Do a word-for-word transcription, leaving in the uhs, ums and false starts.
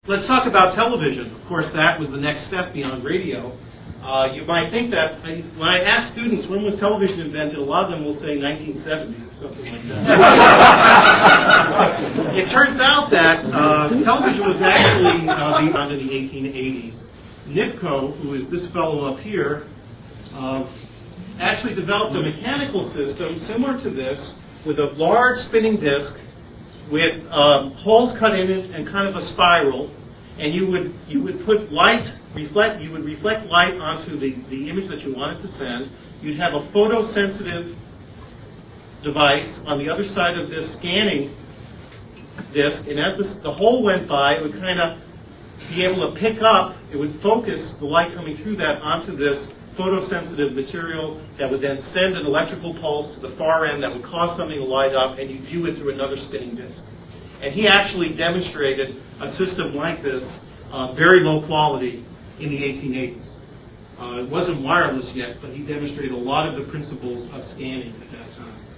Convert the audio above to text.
Let's talk about television. Of course, that was the next step beyond radio. Uh, you might think that, I, when I ask students when was television invented, a lot of them will say nineteen seventy or something like that. It turns out that uh, television was actually uh, beyond in the eighteen eighties. Nipkow, who is this fellow up here, uh, actually developed a mechanical system similar to this with a large spinning disc with um, holes cut in it and kind of a spiral, and you would you would put light reflect you would reflect light onto the, the image that you wanted to send. You'd have a photosensitive device on the other side of this scanning disc, and as this, the hole went by, it would kind of be able to pick up. It would focus the light coming through that onto this photosensitive material that would then send an electrical pulse to the far end that would cause something to light up, and you view it through another spinning disk. And he actually demonstrated a system like this, uh, very low quality, in the eighteen eighties. Uh, it wasn't wireless yet, but he demonstrated a lot of the principles of scanning at that time.